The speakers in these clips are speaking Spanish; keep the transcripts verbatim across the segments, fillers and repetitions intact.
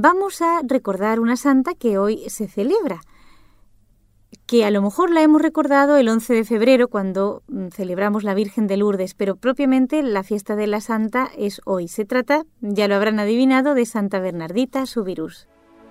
vamos a recordar una santa que hoy se celebra, que a lo mejor la hemos recordado el once de febrero cuando celebramos la Virgen de Lourdes, pero propiamente la fiesta de la santa es hoy. Se trata, ya lo habrán adivinado, de Santa Bernardita Subirús.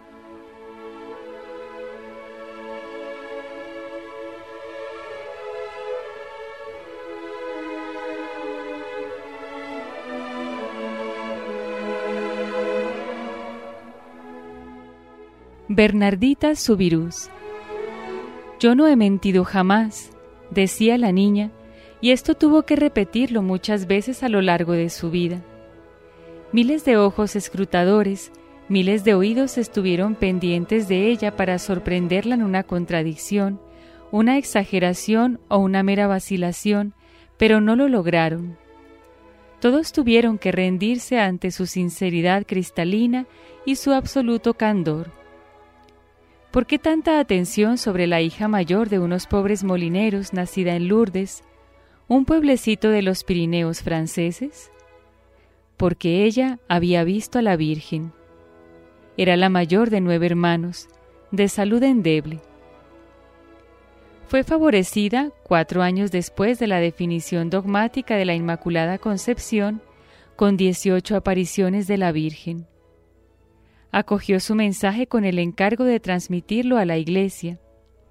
Bernardita Subirús. Yo no he mentido jamás, decía la niña, y esto tuvo que repetirlo muchas veces a lo largo de su vida. Miles de ojos escrutadores, miles de oídos estuvieron pendientes de ella para sorprenderla en una contradicción, una exageración o una mera vacilación, pero no lo lograron. Todos tuvieron que rendirse ante su sinceridad cristalina y su absoluto candor. ¿Por qué tanta atención sobre la hija mayor de unos pobres molineros nacida en Lourdes, un pueblecito de los Pirineos franceses? Porque ella había visto a la Virgen. Era la mayor de nueve hermanos, de salud endeble. Fue favorecida, cuatro años después de la definición dogmática de la Inmaculada Concepción, con dieciocho apariciones de la Virgen. Acogió su mensaje con el encargo de transmitirlo a la Iglesia.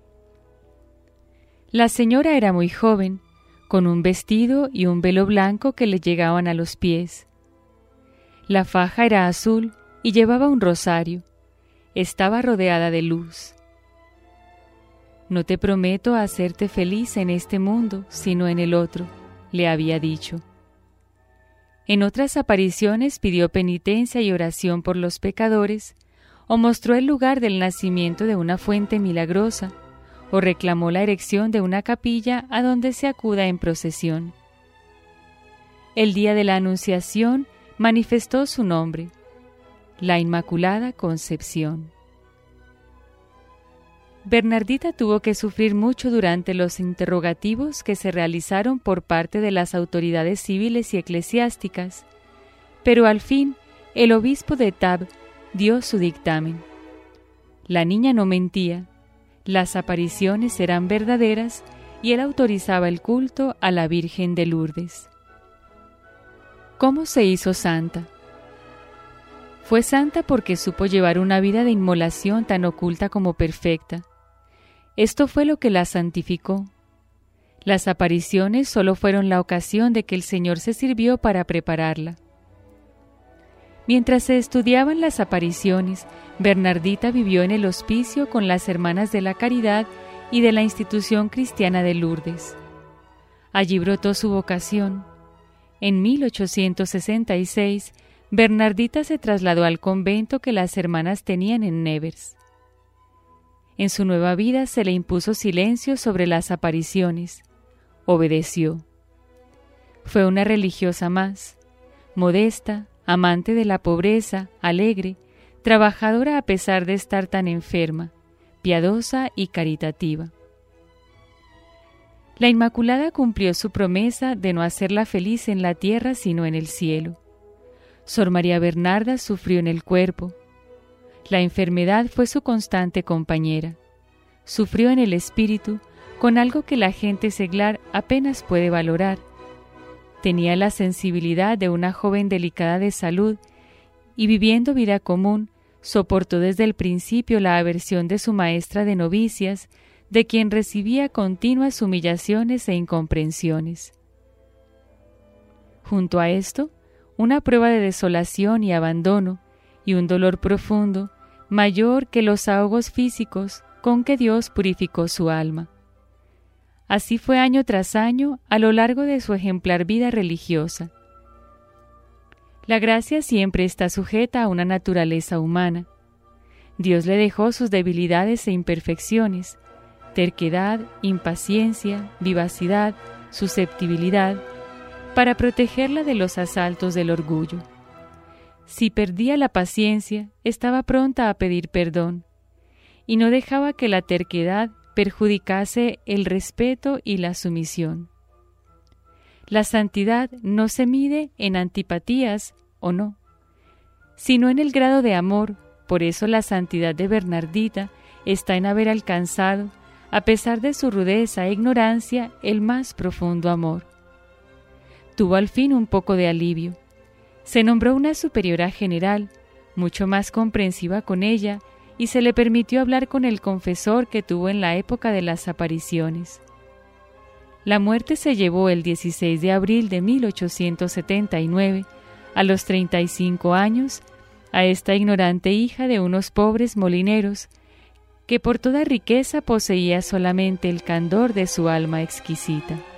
La señora era muy joven, con un vestido y un velo blanco que le llegaban a los pies. La faja era azul y llevaba un rosario. Estaba rodeada de luz. No te prometo hacerte feliz en este mundo, sino en el otro, le había dicho. En otras apariciones pidió penitencia y oración por los pecadores, o mostró el lugar del nacimiento de una fuente milagrosa, o reclamó la erección de una capilla a donde se acuda en procesión. El día de la Anunciación manifestó su nombre, la Inmaculada Concepción. Bernardita tuvo que sufrir mucho durante los interrogativos que se realizaron por parte de las autoridades civiles y eclesiásticas, pero al fin el obispo de Tarbes dio su dictamen. La niña no mentía, las apariciones eran verdaderas y él autorizaba el culto a la Virgen de Lourdes. ¿Cómo se hizo santa? Fue santa porque supo llevar una vida de inmolación tan oculta como perfecta. Esto fue lo que la santificó. Las apariciones solo fueron la ocasión de que el Señor se sirvió para prepararla. Mientras se estudiaban las apariciones, Bernardita vivió en el hospicio con las Hermanas de la Caridad y de la Institución Cristiana de Lourdes. Allí brotó su vocación. En mil ochocientos sesenta y seis, Bernardita se trasladó al convento que las hermanas tenían en Nevers. En su nueva vida se le impuso silencio sobre las apariciones. Obedeció. Fue una religiosa más, modesta, amante de la pobreza, alegre, trabajadora a pesar de estar tan enferma, piadosa y caritativa. La Inmaculada cumplió su promesa de no hacerla feliz en la tierra sino en el cielo. Sor María Bernarda sufrió en el cuerpo. La enfermedad fue su constante compañera. Sufrió en el espíritu con algo que la gente seglar apenas puede valorar. Tenía la sensibilidad de una joven delicada de salud y viviendo vida común, soportó desde el principio la aversión de su maestra de novicias, de quien recibía continuas humillaciones e incomprensiones. Junto a esto, una prueba de desolación y abandono y un dolor profundo, mayor que los ahogos físicos con que Dios purificó su alma. Así fue año tras año a lo largo de su ejemplar vida religiosa. La gracia siempre está sujeta a una naturaleza humana. Dios le dejó sus debilidades e imperfecciones, terquedad, impaciencia, vivacidad, susceptibilidad, para protegerla de los asaltos del orgullo. Si perdía la paciencia, estaba pronta a pedir perdón, y no dejaba que la terquedad perjudicase el respeto y la sumisión. La santidad no se mide en antipatías o no, sino en el grado de amor, Por eso la santidad de Bernardita está en haber alcanzado, a pesar de su rudeza e ignorancia, el más profundo amor. Tuvo al fin un poco de alivio. Se nombró una superiora general, mucho más comprensiva con ella, y se le permitió hablar con el confesor que tuvo en la época de las apariciones. La muerte se llevó el dieciséis de abril de mil ochocientos setenta y nueve, a los treinta y cinco años, a esta ignorante hija de unos pobres molineros, que por toda riqueza poseía solamente el candor de su alma exquisita.